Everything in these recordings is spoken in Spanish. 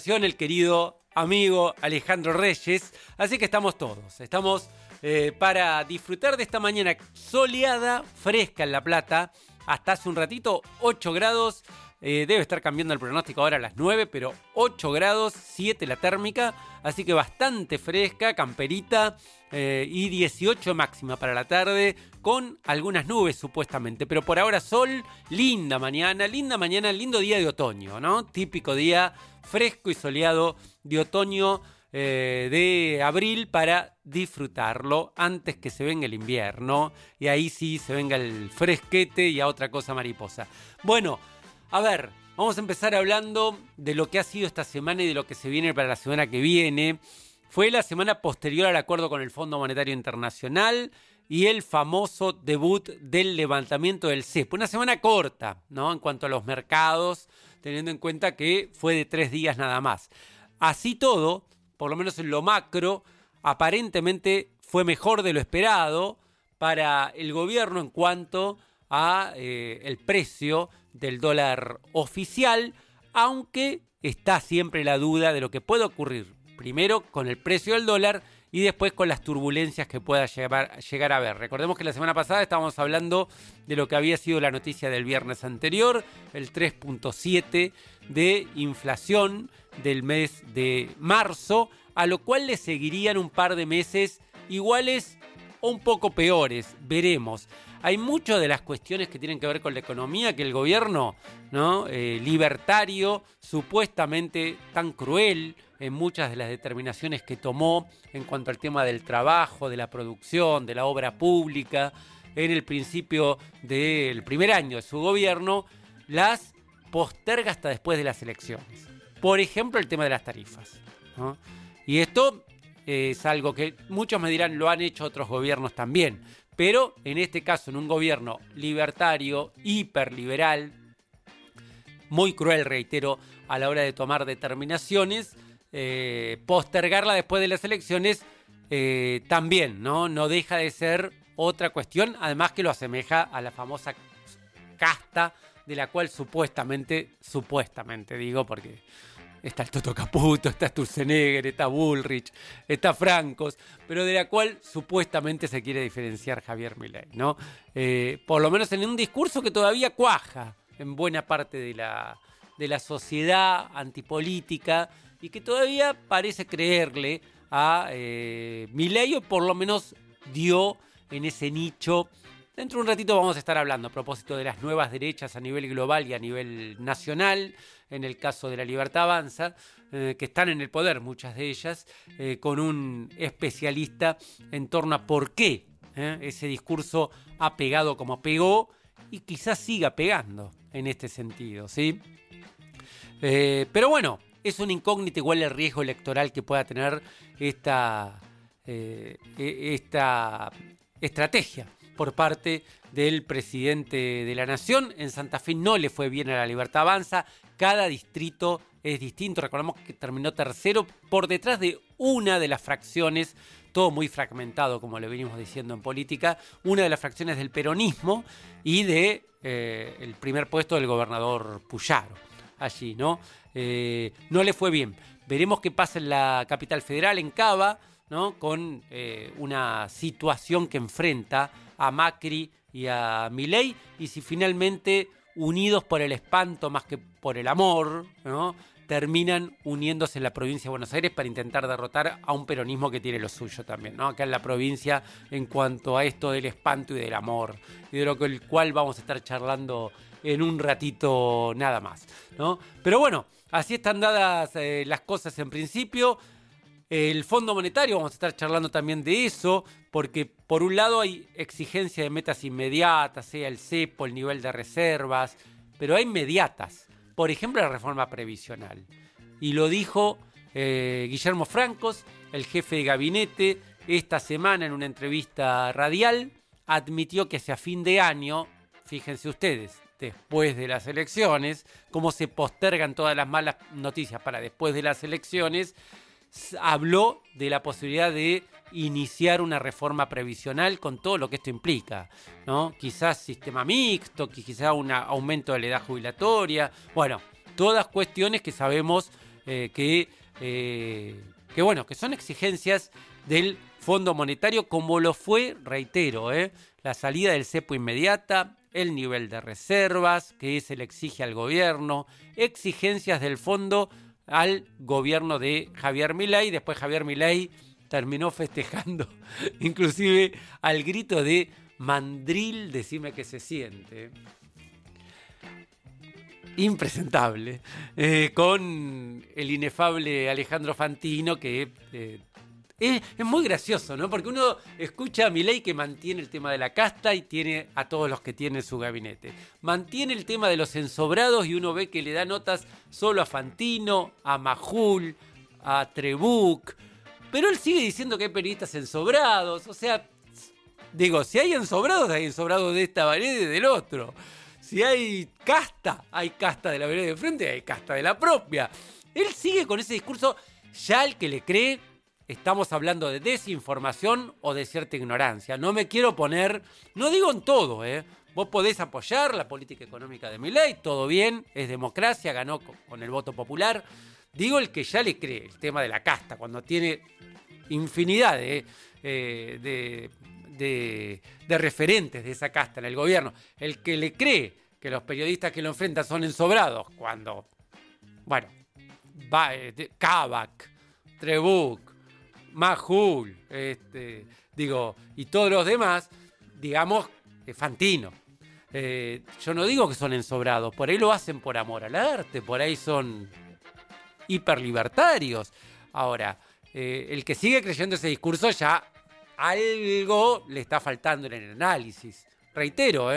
producción el querido amigo Alejandro Reyes, así que estamos todos, para disfrutar de esta mañana soleada, fresca en La Plata, hasta hace un ratito 8 grados, debe estar cambiando el pronóstico ahora a las 9, pero 8 grados, 7 la térmica, así que bastante fresca, camperita, y 18 máxima para la tarde, con algunas nubes supuestamente, pero por ahora sol, linda mañana, lindo día de otoño, ¿no? Típico día fresco y soleado de otoño, de abril, para disfrutarlo antes que se venga el invierno y ahí sí se venga el fresquete y a otra cosa mariposa. Bueno, a ver, vamos a empezar hablando de lo que ha sido esta semana y de lo que se viene para la semana que viene. Fue la semana posterior al acuerdo con el Fondo Monetario Internacional y el famoso debut del levantamiento del cepo. Una semana corta, ¿no? En cuanto a los mercados, teniendo en cuenta que fue de 3 días nada más. Así todo, por lo menos en lo macro, aparentemente fue mejor de lo esperado para el gobierno en cuanto a el precio del dólar oficial, aunque está siempre la duda de lo que puede ocurrir, primero con el precio del dólar y después con las turbulencias que pueda llegar a haber. Recordemos que la semana pasada estábamos hablando de lo que había sido la noticia del viernes anterior, el 3.7 de inflación del mes de marzo, a lo cual le seguirían un par de meses iguales o un poco peores, veremos. Hay muchas de las cuestiones que tienen que ver con la economía que el gobierno, ¿no? Libertario, supuestamente tan cruel en muchas de las determinaciones que tomó en cuanto al tema del trabajo, de la producción, de la obra pública, en el principio del primer año de su gobierno, las posterga hasta después de las elecciones. Por ejemplo, el tema de las tarifas, ¿no? Y esto es algo que muchos me dirán, lo han hecho otros gobiernos también. Pero en este caso, en un gobierno libertario, hiperliberal, muy cruel, reitero, a la hora de tomar determinaciones, postergarla después de las elecciones también, ¿no? No deja de ser otra cuestión, además que lo asemeja a la famosa casta de la cual supuestamente digo, porque está el Toto Caputo, está Sturzenegger, está Bullrich, está Francos, pero de la cual supuestamente se quiere diferenciar Javier Milei, ¿no? Por lo menos en un discurso que todavía cuaja en buena parte de la sociedad antipolítica y que todavía parece creerle a Milei, o por lo menos dio en ese nicho. Dentro de un ratito vamos a estar hablando a propósito de las nuevas derechas a nivel global y a nivel nacional, en el caso de La Libertad Avanza, que están en el poder muchas de ellas, con un especialista en torno a por qué ese discurso ha pegado como pegó y quizás siga pegando en este sentido, ¿sí? Pero bueno, es una incógnita igual el riesgo electoral que pueda tener esta estrategia por parte del presidente de la Nación. En Santa Fe no le fue bien a La Libertad Avanza. Cada distrito es distinto. Recordemos que terminó tercero por detrás de una de las fracciones, todo muy fragmentado, como le venimos diciendo en política, una de las fracciones del peronismo y de el primer puesto del gobernador Puyaro. Allí, ¿no? No le fue bien. Veremos qué pasa en la capital federal, en Cava, ¿no? Con una situación que enfrenta a Macri y a Milei, y si finalmente, unidos por el espanto más que por el amor, ¿no?, terminan uniéndose en la provincia de Buenos Aires para intentar derrotar a un peronismo que tiene lo suyo también, ¿no? Acá en la provincia, en cuanto a esto del espanto y del amor, y de lo cual vamos a estar charlando en un ratito nada más, ¿no? Pero bueno, así están dadas las cosas en principio. El Fondo Monetario, vamos a estar charlando también de eso, porque por un lado hay exigencia de metas inmediatas, sea el cepo, el nivel de reservas, pero hay inmediatas. Por ejemplo, la reforma previsional. Y lo dijo Guillermo Francos, el jefe de gabinete, esta semana en una entrevista radial, admitió que hacia fin de año, fíjense ustedes, después de las elecciones, cómo se postergan todas las malas noticias para después de las elecciones, habló de la posibilidad de iniciar una reforma previsional con todo lo que esto implica, ¿no? Quizás sistema mixto, quizás un aumento de la edad jubilatoria, bueno, todas cuestiones que sabemos que son exigencias del Fondo Monetario, como lo fue, reitero, la salida del cepo inmediata, el nivel de reservas que se le exige al gobierno, exigencias del fondo al gobierno de Javier Milei. Después Javier Milei terminó festejando, inclusive al grito de mandril, decime que se siente. Impresentable, con el inefable Alejandro Fantino, que es muy gracioso, ¿no? Porque uno escucha a Milei, que mantiene el tema de la casta y tiene a todos los que tiene en su gabinete. Mantiene el tema de los ensobrados y uno ve que le da notas solo a Fantino, a Majul, a Trebuch, pero él sigue diciendo que hay periodistas ensobrados. O sea, digo, si hay ensobrados de esta vereda y del otro. Si hay casta de la vereda de frente, hay casta de la propia. Él sigue con ese discurso. Ya el que le cree, estamos hablando de desinformación o de cierta ignorancia. No me quiero poner, no digo en todo, Vos podés apoyar la política económica de Milei, todo bien, es democracia, ganó con el voto popular. Digo el que ya le cree, el tema de la casta, cuando tiene infinidad de referentes de esa casta en el gobierno. El que le cree que los periodistas que lo enfrentan son ensobrados, cuando, Kavak, Trebuch, Majul, y todos los demás, digamos, Fantino. Yo no digo que son ensobrados, por ahí lo hacen por amor al arte, por ahí son hiperlibertarios. Ahora, el que sigue creyendo ese discurso ya algo le está faltando en el análisis. Reitero,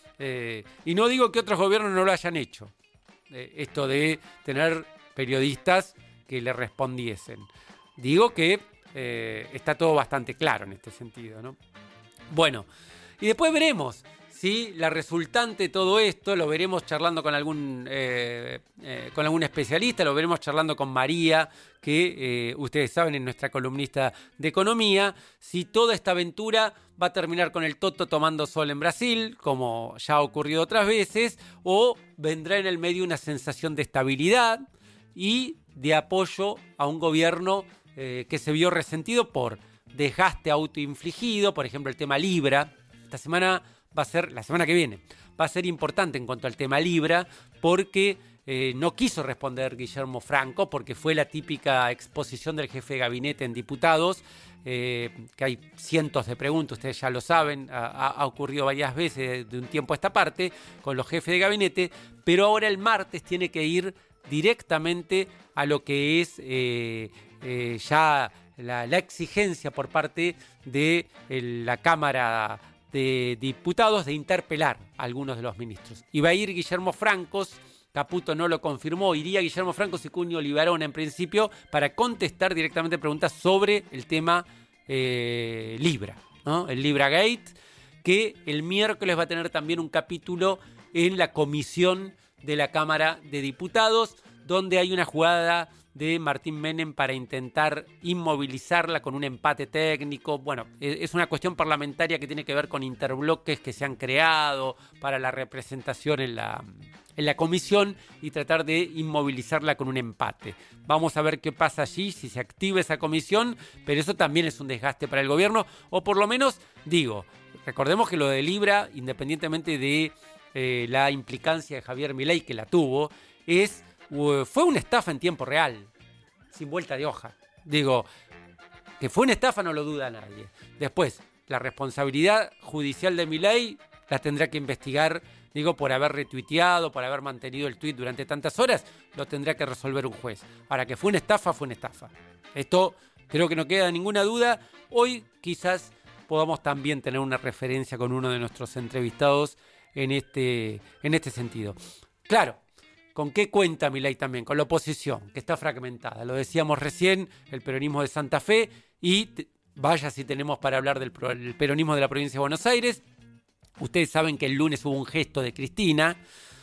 y no digo que otros gobiernos no lo hayan hecho, esto de tener periodistas que le respondiesen. Digo que está todo bastante claro en este sentido, ¿no? Bueno, y después veremos si la resultante de todo esto, lo veremos charlando con algún especialista, lo veremos charlando con María, que ustedes saben es nuestra columnista de economía, si toda esta aventura va a terminar con el Toto tomando sol en Brasil, como ya ha ocurrido otras veces, o vendrá en el medio una sensación de estabilidad y de apoyo a un gobierno que se vio resentido por desgaste autoinfligido, por ejemplo el tema Libra. La semana que viene, va a ser importante en cuanto al tema Libra, porque no quiso responder Guillermo Franco, porque fue la típica exposición del jefe de gabinete en diputados, que hay cientos de preguntas, ustedes ya lo saben, ha ocurrido varias veces de un tiempo a esta parte con los jefes de gabinete, pero ahora el martes tiene que ir directamente a lo que es ya la exigencia por parte de la Cámara de Diputados de interpelar a algunos de los ministros. Iba a ir Guillermo Franco, Caputo no lo confirmó, iría Guillermo Franco y Cuño Libarón en principio para contestar directamente preguntas sobre el tema Libra, ¿no? El Libra Gate, que el miércoles va a tener también un capítulo en la comisión de la Cámara de Diputados, donde hay una jugada de Martín Menem para intentar inmovilizarla con un empate técnico. Bueno, es una cuestión parlamentaria que tiene que ver con interbloques que se han creado para la representación en la comisión y tratar de inmovilizarla con un empate. Vamos a ver qué pasa allí, si se activa esa comisión, pero eso también es un desgaste para el gobierno, o por lo menos, recordemos que lo de Libra, independientemente de la implicancia de Javier Milei, que la tuvo, fue una estafa en tiempo real, sin vuelta de hoja. Que fue una estafa no lo duda nadie. Después, la responsabilidad judicial de Milei la tendrá que investigar, por haber retuiteado, por haber mantenido el tuit durante tantas horas, lo tendrá que resolver un juez. Ahora, que fue una estafa, fue una estafa. Esto creo que no queda ninguna duda. Hoy quizás podamos también tener una referencia con uno de nuestros entrevistados en este sentido. Claro, ¿con qué cuenta Milei también? Con la oposición, que está fragmentada. Lo decíamos recién, el peronismo de Santa Fe, y vaya si tenemos para hablar del peronismo de la provincia de Buenos Aires. Ustedes saben que el lunes hubo un gesto de Cristina,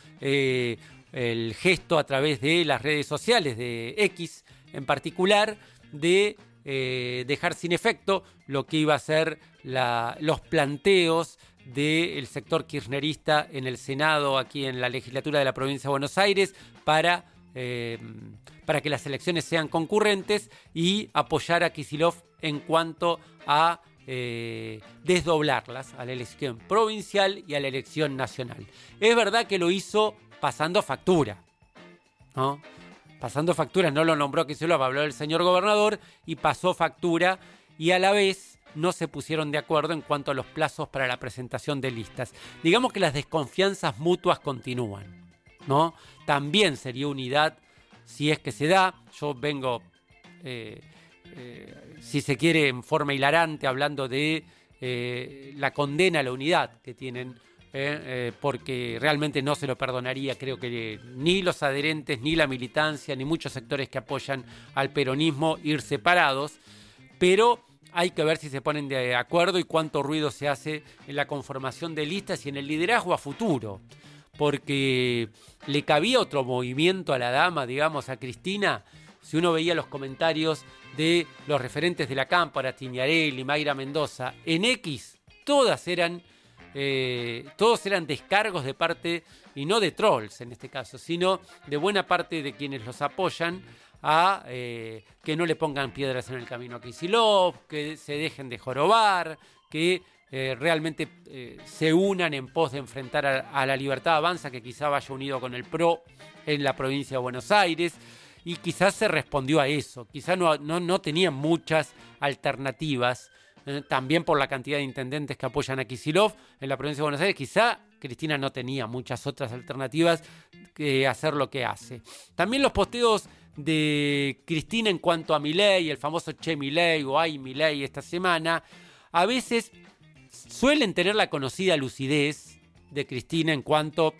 el gesto a través de las redes sociales, de X en particular, de dejar sin efecto lo que iba a ser los planteos del sector kirchnerista en el Senado, aquí en la legislatura de la provincia de Buenos Aires, para para que las elecciones sean concurrentes y apoyar a Kicillof en cuanto a desdoblarlas a la elección provincial y a la elección nacional. Es verdad que lo hizo pasando factura, ¿no? Pasando factura, no lo nombró Kicillof, habló del señor gobernador y pasó factura, y a la vez no se pusieron de acuerdo en cuanto a los plazos para la presentación de listas. Digamos que las desconfianzas mutuas continúan, ¿no? También sería unidad si es que se da. Yo vengo, si se quiere, en forma hilarante, hablando de la condena a la unidad que tienen, porque realmente no se lo perdonaría, creo que ni los adherentes, ni la militancia, ni muchos sectores que apoyan al peronismo ir separados, pero hay que ver si se ponen de acuerdo y cuánto ruido se hace en la conformación de listas y en el liderazgo a futuro, porque le cabía otro movimiento a la dama, digamos, a Cristina. Si uno veía los comentarios de los referentes de la Cámpora, Tiñarelli, Mayra Mendoza, en X, todos eran descargos de parte, y no de trolls en este caso, sino de buena parte de quienes los apoyan, a que no le pongan piedras en el camino a Kicillof, que se dejen de jorobar, que realmente se unan en pos de enfrentar a la Libertad Avanza, que quizá vaya unido con el PRO en la provincia de Buenos Aires. Y quizás se respondió a eso, quizás no tenían muchas alternativas, también por la cantidad de intendentes que apoyan a Kicillof en la provincia de Buenos Aires. Quizá Cristina no tenía muchas otras alternativas que hacer lo que hace. También los posteos de Cristina en cuanto a Milei, el famoso Che Milei o Ay Milei esta semana, a veces suelen tener la conocida lucidez de Cristina en cuanto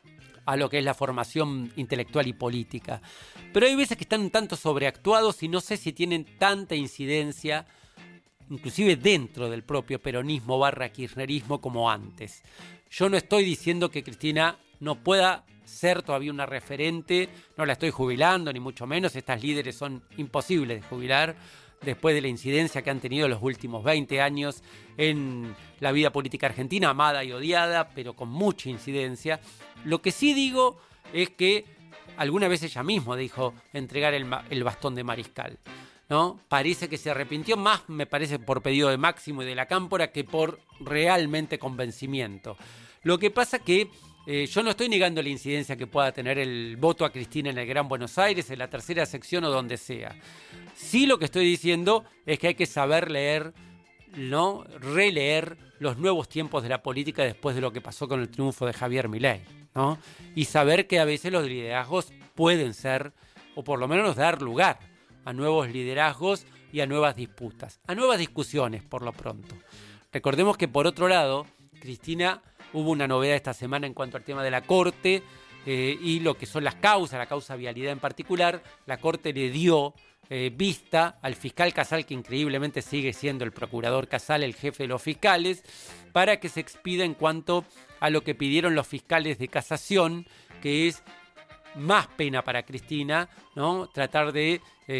a lo que es la formación intelectual y política. Pero hay veces que están un tanto sobreactuados y no sé si tienen tanta incidencia, inclusive dentro del propio peronismo / kirchnerismo, como antes. Yo no estoy diciendo que Cristina no pueda ser todavía una referente, no la estoy jubilando, ni mucho menos. Estas líderes son imposibles de jubilar después de la incidencia que han tenido los últimos 20 años en la vida política argentina, amada y odiada, pero con mucha incidencia. Lo que sí digo es que alguna vez ella misma dijo entregar el bastón de mariscal, ¿no? Parece que se arrepintió más, me parece, por pedido de Máximo y de la Cámpora que por realmente convencimiento. Lo que pasa que yo no estoy negando la incidencia que pueda tener el voto a Cristina en el Gran Buenos Aires, en la tercera sección o donde sea. Sí, lo que estoy diciendo es que hay que saber leer, ¿no? Releer los nuevos tiempos de la política después de lo que pasó con el triunfo de Javier Milei, ¿no? Y saber que a veces los liderazgos pueden ser, o por lo menos dar lugar a nuevos liderazgos y a nuevas disputas, a nuevas discusiones por lo pronto. Recordemos que por otro lado, Cristina, hubo una novedad esta semana en cuanto al tema de la Corte y lo que son las causas, la causa vialidad en particular. La Corte le dio vista al fiscal Casal, que increíblemente sigue siendo el procurador Casal, el jefe de los fiscales, para que se expida en cuanto a lo que pidieron los fiscales de casación, que es más pena para Cristina, ¿no? Tratar de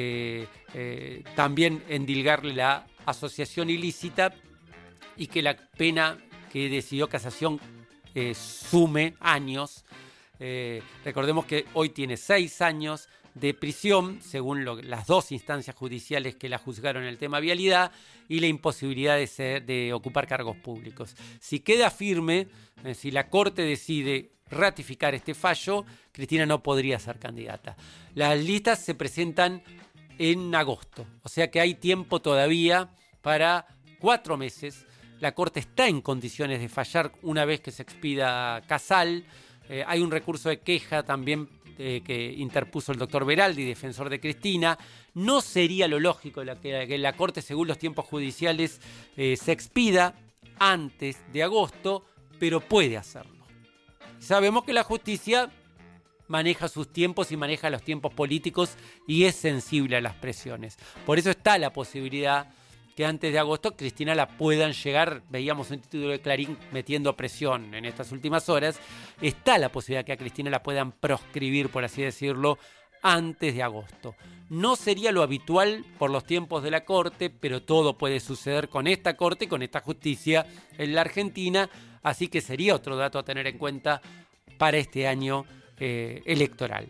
también endilgarle la asociación ilícita y que la pena que decidió casación sume años. Recordemos que hoy tiene 6 años de prisión, según las 2 instancias judiciales que la juzgaron en el tema vialidad, y la imposibilidad de ocupar cargos públicos. Si queda firme, si la Corte decide ratificar este fallo, Cristina no podría ser candidata. Las listas se presentan en agosto, o sea que hay tiempo todavía para 4 meses. La Corte está en condiciones de fallar una vez que se expida Casal. Hay un recurso de queja también que interpuso el doctor Beraldi, defensor de Cristina. No sería lo lógico que la Corte, según los tiempos judiciales, se expida antes de agosto, pero puede hacerlo. Sabemos que la justicia maneja sus tiempos y maneja los tiempos políticos y es sensible a las presiones. Por eso está la posibilidad que antes de agosto Cristina la puedan llegar. Veíamos un título de Clarín metiendo presión en estas últimas horas. Está la posibilidad que a Cristina la puedan proscribir, por así decirlo, antes de agosto. No sería lo habitual por los tiempos de la Corte, pero todo puede suceder con esta Corte y con esta justicia en la Argentina, así que sería otro dato a tener en cuenta para este año electoral.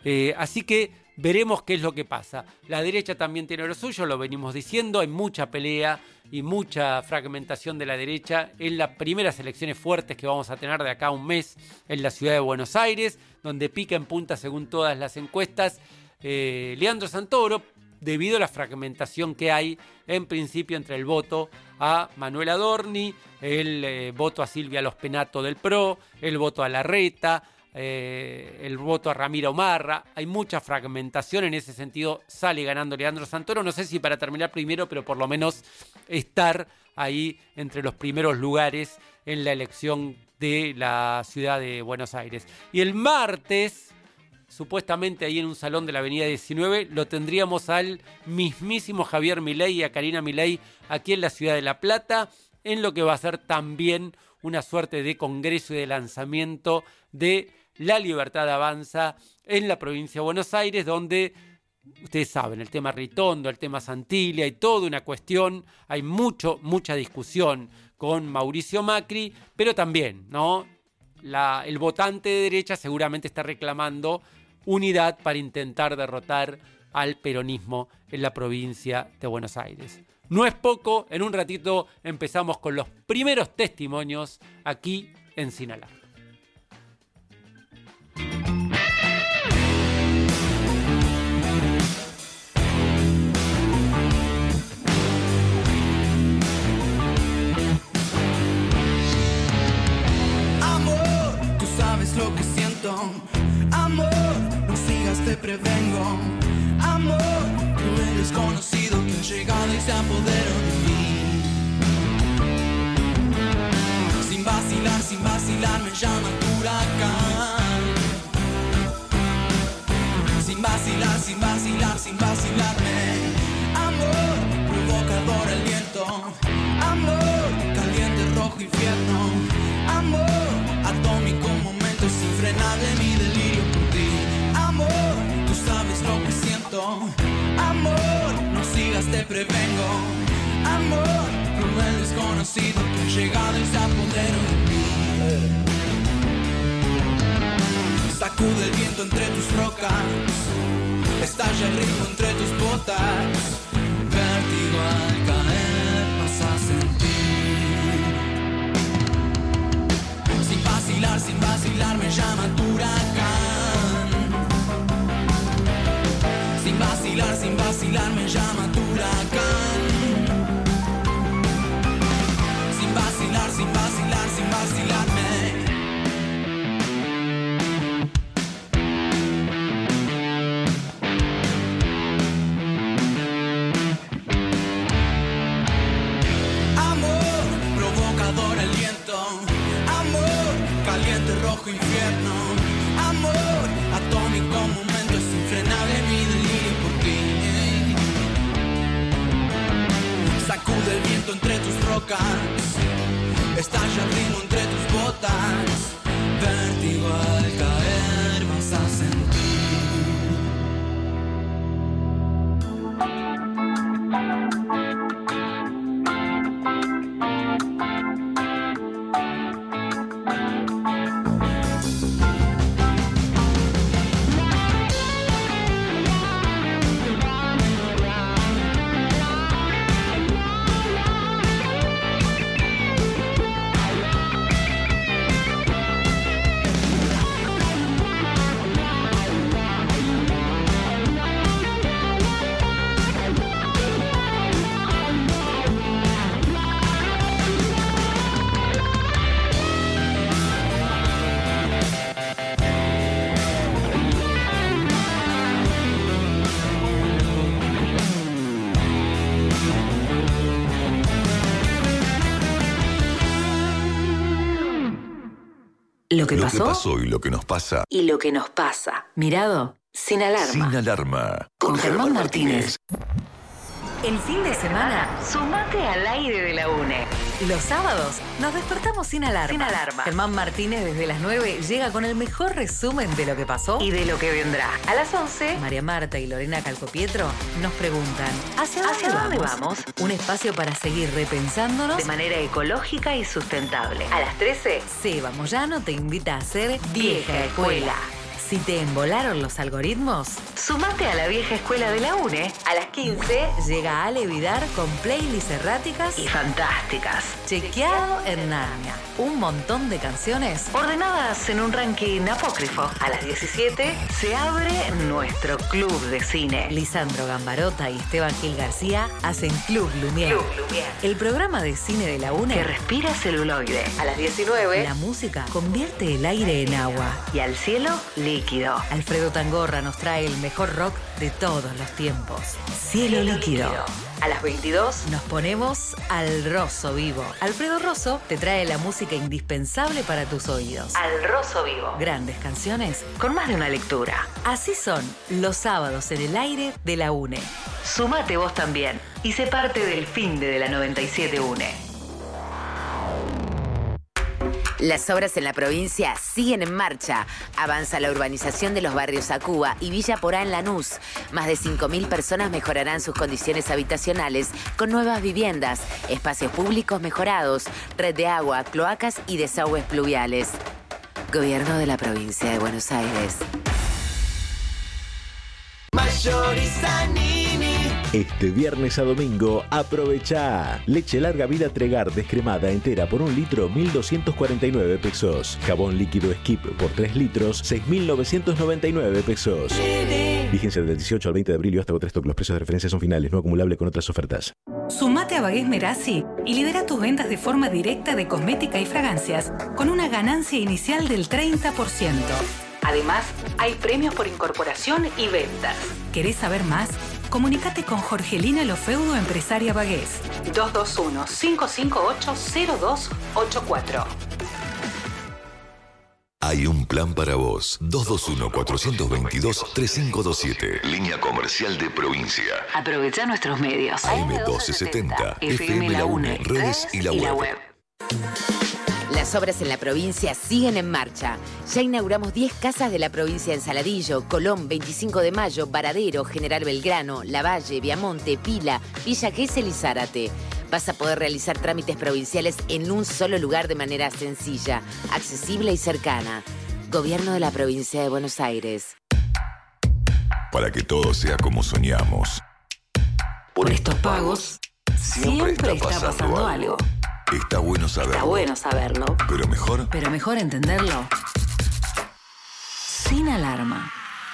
Así que veremos qué es lo que pasa. La derecha también tiene lo suyo, lo venimos diciendo, hay mucha pelea y mucha fragmentación de la derecha en las primeras elecciones fuertes que vamos a tener de acá a un mes en la ciudad de Buenos Aires, donde pica en punta según todas las encuestas Leandro Santoro, debido a la fragmentación que hay en principio entre el voto a Manuel Adorni, el voto a Silvia Los Penato del PRO, el voto a Larreta, el voto a Ramiro Marra. Hay mucha fragmentación, en ese sentido sale ganando Leandro Santoro, no sé si para terminar primero, pero por lo menos estar ahí entre los primeros lugares en la elección de la ciudad de Buenos Aires. Y el martes, supuestamente ahí en un salón de la Avenida 19, lo tendríamos al mismísimo Javier Milei y a Karina Milei aquí en la ciudad de La Plata, en lo que va a ser también una suerte de congreso y de lanzamiento de La Libertad Avanza en la provincia de Buenos Aires, donde ustedes saben, el tema Ritondo, el tema Santilli, hay toda una cuestión, hay mucha discusión con Mauricio Macri, pero también, ¿no? El votante de derecha seguramente está reclamando unidad para intentar derrotar al peronismo en la provincia de Buenos Aires. No es poco, en un ratito empezamos con los primeros testimonios aquí en Sin Alarma. Amor, tú sabes lo que siento. Amor, no sigas, te prevengo. Amor, cruel desconocido que ha llegado y se apoderó de mí. Sin vacilar, me llama tu huracán. Sin vacilarme. Amor, provocador el viento. Amor, caliente, rojo, infierno. Amor, atómico, momentos infrenable, mi delirio por ti. Amor, tú sabes lo que siento. Amor, no sigas, te prevengo. Amor, cruel desconocido que ha llegado y se apoderó de mí. Sacude el viento entre tus rocas, estalla el ritmo entre tus botas. Vértigo al caer vas a sentir. Sin vacilar, me llama tu huracán. Sin vacilar, me llama tu huracán. Sin vacilarme. Amor, provocador el viento. Amor, caliente, rojo, infierno. Amor, atómico, momentos infrenable, mi delirio por ti. Sacude el viento entre tus rocas, estalla el ritmo entre tus botas. Vértigo al caer vas a sentir. Lo que pasó y lo que nos pasa. Y lo que nos pasa. Mirado sin alarma. Sin alarma. Con Germán Martínez. El fin de semana, sumate al aire de la UNE. Los sábados nos despertamos sin alarma. Sin alarma. Germán Martínez desde las 9 llega con el mejor resumen de lo que pasó y de lo que vendrá. A las 11, María Marta y Lorena Calcopietro nos preguntan ¿Hacia dónde vamos? Un espacio para seguir repensándonos de manera ecológica y sustentable. A las 13, Seba Moyano te invita a ser vieja escuela. Si te embolaron los algoritmos, sumate a la vieja escuela de la UNE. A las 15 llega Ale Vidar con playlists erráticas y fantásticas. Chequeado en Narnia. Un montón de canciones ordenadas en un ranking apócrifo. A las 17 se abre nuestro club de cine. Lisandro Gambarota y Esteban Gil García hacen Club Lumière. El programa de cine de la UNE que respira celuloide. A las 19 la música convierte el aire en agua y al cielo líquido. Alfredo Tangorra nos trae el mejor rock de todos los tiempos. Cielo líquido. A las 22 nos ponemos al Rosso Vivo. Alfredo Rosso te trae la música indispensable para tus oídos. Al Rosso Vivo. Grandes canciones con más de una lectura. Así son los sábados en el aire de la UNE. Sumate vos también y sé parte del fin de la 97 UNE. Las obras en la provincia siguen en marcha. Avanza la urbanización de los barrios Acúa y Villa Porá en Lanús. Más de 5.000 personas mejorarán sus condiciones habitacionales con nuevas viviendas, espacios públicos mejorados, red de agua, cloacas y desagües pluviales. Gobierno de la provincia de Buenos Aires. Este viernes a domingo, aprovecha. Leche larga vida Tregar descremada entera por 1 litro, 1.249 pesos. Jabón líquido Skip por 3 litros, 6.999 pesos. Vigencia del 18 al 20 de abril y hasta otro stock. Los precios de referencia son finales, no acumulable con otras ofertas. Sumate a Bagués Merazzi y lidera tus ventas de forma directa de cosmética y fragancias con una ganancia inicial del 30%. Además, hay premios por incorporación y ventas. ¿Querés saber más? Comunicate con Jorgelina Lofeudo, empresaria Bagués. 221-558-0284. Hay un plan para vos. 221-422-3527. Línea comercial de provincia. Aprovecha nuestros medios. AM1270. FM La UNE. Redes y la web. Las obras en la provincia siguen en marcha. Ya inauguramos 10 casas de la provincia en Saladillo, Colón, 25 de Mayo, Varadero, General Belgrano, Lavalle, Viamonte, Pila, Villa Gesell y Zárate. Vas a poder realizar trámites provinciales en un solo lugar de manera sencilla, accesible y cercana. Gobierno de la provincia de Buenos Aires. Para que todo sea como soñamos. Por estos pagos, siempre está pasando algo. Está bueno saberlo. Pero mejor entenderlo sin alarma.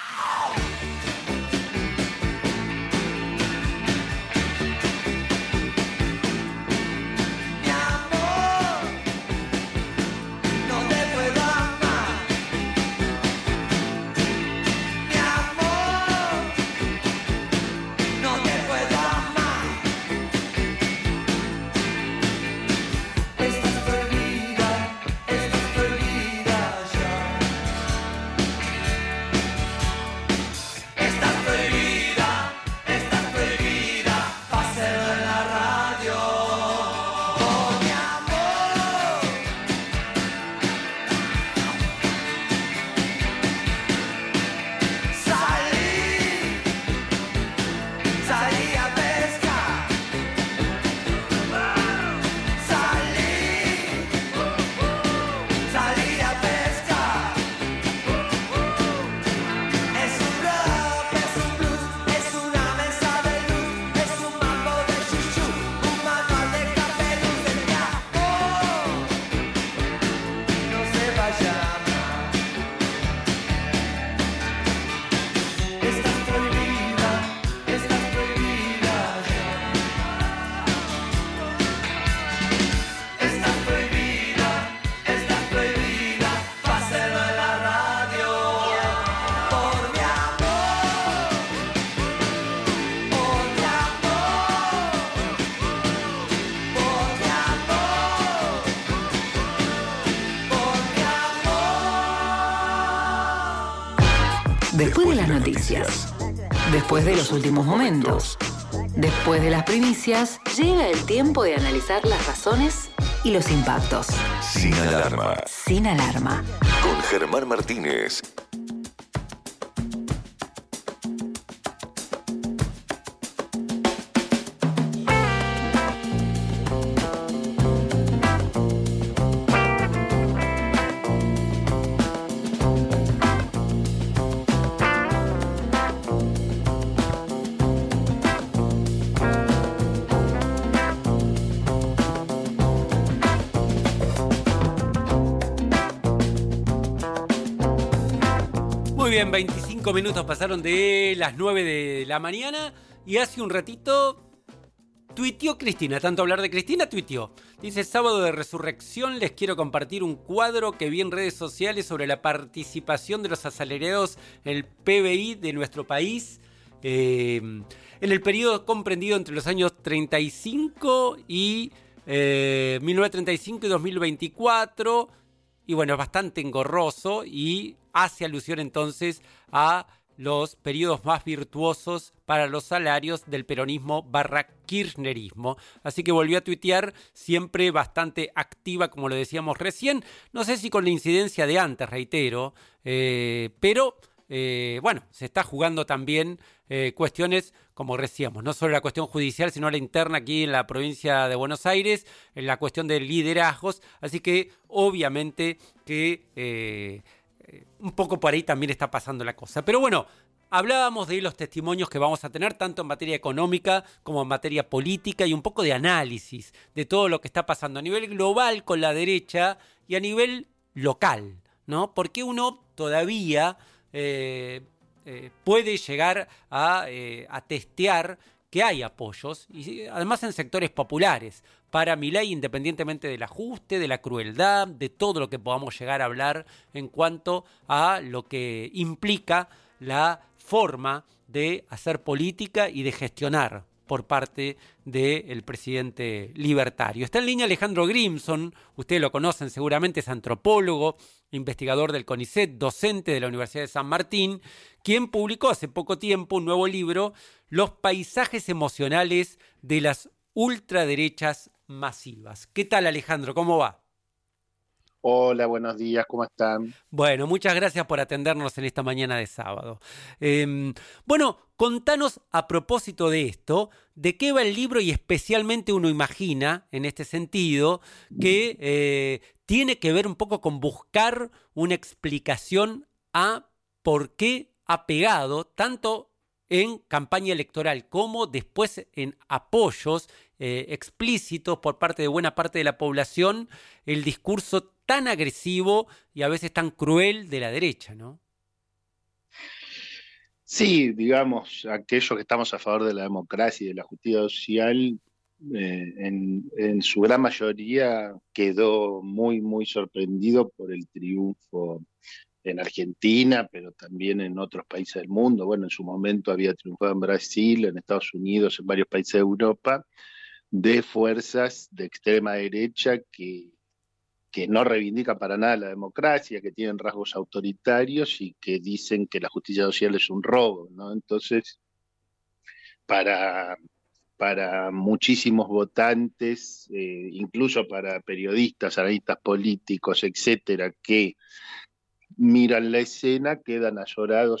Después de las noticias, después de los últimos momentos, después de las primicias, llega el tiempo de analizar las razones y los impactos. Sin alarma. Sin alarma. Con Germán Martínez. bien, 25 minutos pasaron de las 9 de la mañana y hace un ratito tuiteó Cristina. Tanto hablar de Cristina, tuiteó. Dice: sábado de resurrección, les quiero compartir un cuadro que vi en redes sociales sobre la participación de los asalariados en el PBI de nuestro país en el periodo comprendido entre los años 35 y 1935 y 2024. Y bueno, es bastante engorroso y hace alusión entonces a los periodos más virtuosos para los salarios del peronismo / kirchnerismo. Así que volvió a tuitear, siempre bastante activa, como lo decíamos recién. No sé si con la incidencia de antes, reitero, pero bueno, se está jugando también cuestiones, como decíamos, no solo la cuestión judicial, sino la interna aquí en la provincia de Buenos Aires, en la cuestión de liderazgos. Así que obviamente que un poco por ahí también está pasando la cosa. Pero bueno, hablábamos de los testimonios que vamos a tener, tanto en materia económica como en materia política, y un poco de análisis de todo lo que está pasando a nivel global con la derecha y a nivel local, ¿no? Porque uno todavía puede llegar a testear que hay apoyos, y además en sectores populares, para Milei, independientemente del ajuste, de la crueldad, de todo lo que podamos llegar a hablar en cuanto a lo que implica la forma de hacer política y de gestionar por parte del presidente libertario. Está en línea Alejandro Grimson, ustedes lo conocen seguramente, es antropólogo, investigador del CONICET, docente de la Universidad de San Martín, quien publicó hace poco tiempo un nuevo libro, Los paisajes emocionales de las ultraderechas masivas. ¿Qué tal, Alejandro? ¿Cómo va? Hola, buenos días, ¿cómo están? Bueno, muchas gracias por atendernos en esta mañana de sábado. Bueno, contanos a propósito de esto, ¿de qué va el libro? Y especialmente uno imagina, en este sentido, que tiene que ver un poco con buscar una explicación a por qué ha pegado tanto en campaña electoral como después en apoyos explícitos por parte de buena parte de la población, el discurso tan agresivo y a veces tan cruel de la derecha, ¿no? Sí, digamos, aquellos que estamos a favor de la democracia y de la justicia social, en su gran mayoría quedó muy, muy sorprendido por el triunfo en Argentina, pero también en otros países del mundo. Bueno, en su momento había triunfado en Brasil, en Estados Unidos, en varios países de Europa, de fuerzas de extrema derecha que no reivindican para nada la democracia, que tienen rasgos autoritarios y que dicen que la justicia social es un robo, ¿no? Entonces, para muchísimos votantes, incluso para periodistas, analistas políticos, etcétera, que miran la escena, quedan azorados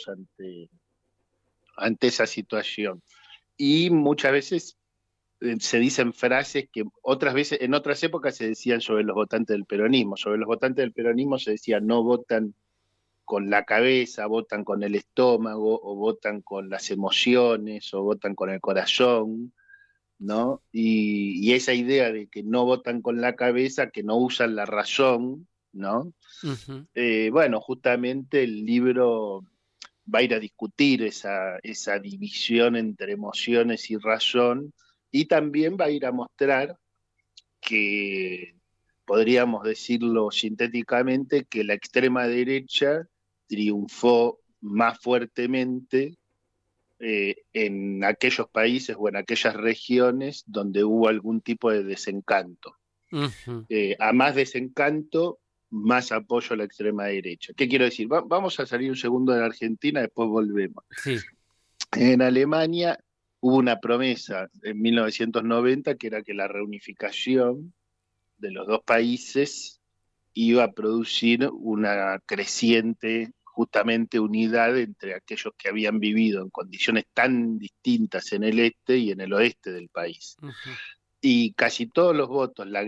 ante esa situación. Y muchas veces se dicen frases que otras veces, en otras épocas se decían sobre los votantes del peronismo. Sobre los votantes del peronismo se decía: no votan con la cabeza, votan con el estómago, o votan con las emociones, o votan con el corazón, ¿no? Y esa idea de que no votan con la cabeza, que no usan la razón, ¿no? Uh-huh. Bueno, justamente el libro va a ir a discutir esa división entre emociones y razón, y también va a ir a mostrar que, podríamos decirlo sintéticamente, que la extrema derecha triunfó más fuertemente en aquellos países o en aquellas regiones donde hubo algún tipo de desencanto. Uh-huh. A más desencanto, más apoyo a la extrema derecha. ¿Qué quiero decir? Vamos a salir un segundo de la Argentina, después volvemos. Sí. En Alemania hubo una promesa en 1990 que era que la reunificación de los dos países iba a producir una creciente, justamente, unidad entre aquellos que habían vivido en condiciones tan distintas en el este y en el oeste del país. Uh-huh. Y casi todos los votos, la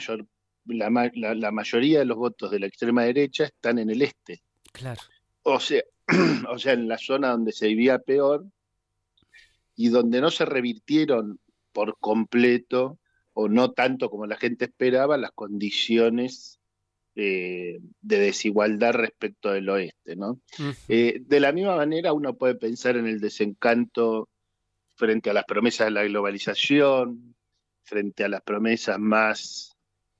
mayoría de los votos de la extrema derecha están en el este. Claro. O sea, en la zona donde se vivía peor y donde no se revirtieron por completo, o no tanto como la gente esperaba, las condiciones de desigualdad respecto del oeste, ¿no? De la misma manera uno puede pensar en el desencanto frente a las promesas de la globalización, frente a las promesas más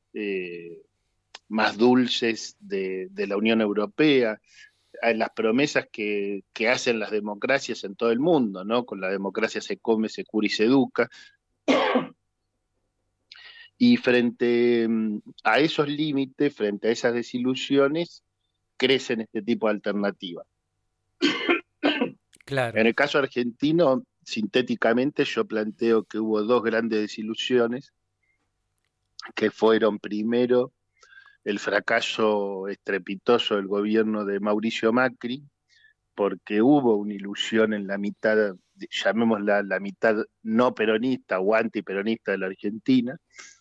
dulces de la Unión Europea, a las promesas que hacen las democracias en todo el mundo, ¿no? Con la democracia se come, se cura y se educa. Y frente a esos límites, frente a esas desilusiones, crecen este tipo de alternativas. Claro. En el caso argentino, sintéticamente, yo planteo que hubo dos grandes desilusiones, que fueron primero el fracaso estrepitoso del gobierno de Mauricio Macri, porque hubo una ilusión en la mitad, llamémosla la mitad no peronista o antiperonista de la Argentina,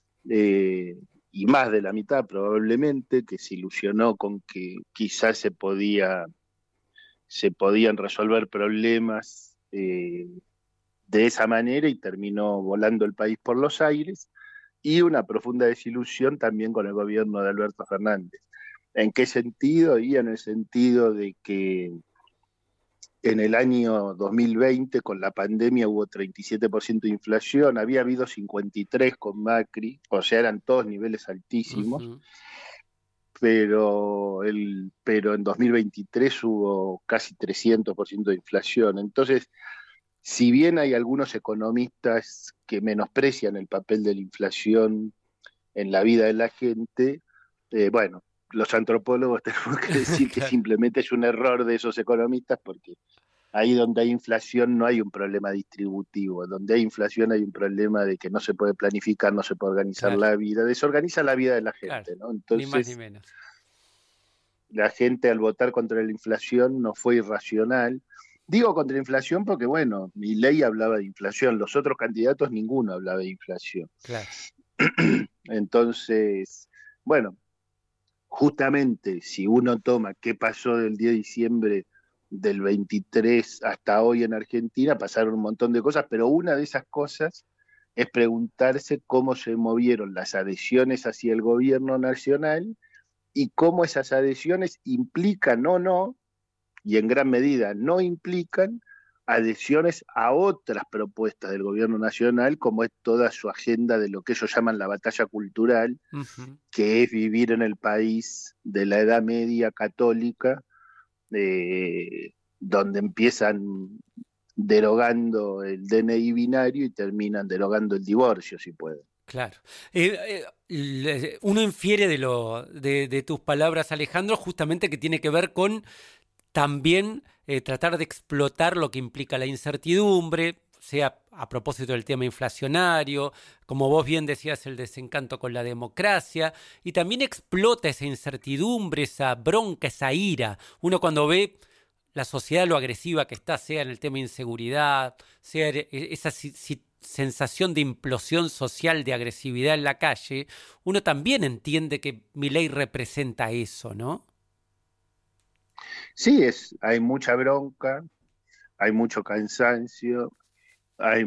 y más de la mitad probablemente, que se ilusionó con que quizás se podían resolver problemas de esa manera, y terminó volando el país por los aires, y una profunda desilusión también con el gobierno de Alberto Fernández. ¿En qué sentido? Y en el sentido de que en el año 2020, con la pandemia, hubo 37% de inflación, había habido 53% con Macri, o sea, eran todos niveles altísimos, pero en 2023 hubo casi 300% de inflación. Entonces, si bien hay algunos economistas que menosprecian el papel de la inflación en la vida de la gente, bueno, los antropólogos tenemos que decir que simplemente es un error de esos economistas, porque ahí donde hay inflación no hay un problema distributivo, donde hay inflación hay un problema de que no se puede planificar, no se puede organizar la vida, desorganiza la vida de la gente, ¿no? Entonces, ni más ni menos. La gente al votar contra la inflación no fue irracional. Digo contra la inflación porque, bueno, Milei hablaba de inflación, los otros candidatos ninguno hablaba de inflación. Claro. Entonces, bueno, justamente si uno toma qué pasó del 10 de diciembre del 23 hasta hoy en Argentina, pasaron un montón de cosas, pero una de esas cosas es preguntarse cómo se movieron las adhesiones hacia el gobierno nacional y cómo esas adhesiones implican o no, y en gran medida no implican, adhesiones a otras propuestas del gobierno nacional, como es toda su agenda de lo que ellos llaman la batalla cultural, que es vivir en el país de la Edad Media católica, donde empiezan derogando el DNI binario y terminan derogando el divorcio, si pueden. Claro. Uno infiere de tus palabras, Alejandro, justamente que tiene que ver con también tratar de explotar lo que implica la incertidumbre, sea a propósito del tema inflacionario, como vos bien decías, el desencanto con la democracia, y también explota esa incertidumbre, esa bronca, esa ira. Uno cuando ve la sociedad lo agresiva que está, sea en el tema de inseguridad, sea esa sensación de implosión social, de agresividad en la calle, uno también entiende que Milei representa eso, ¿no? Sí, hay mucha bronca, hay mucho cansancio, hay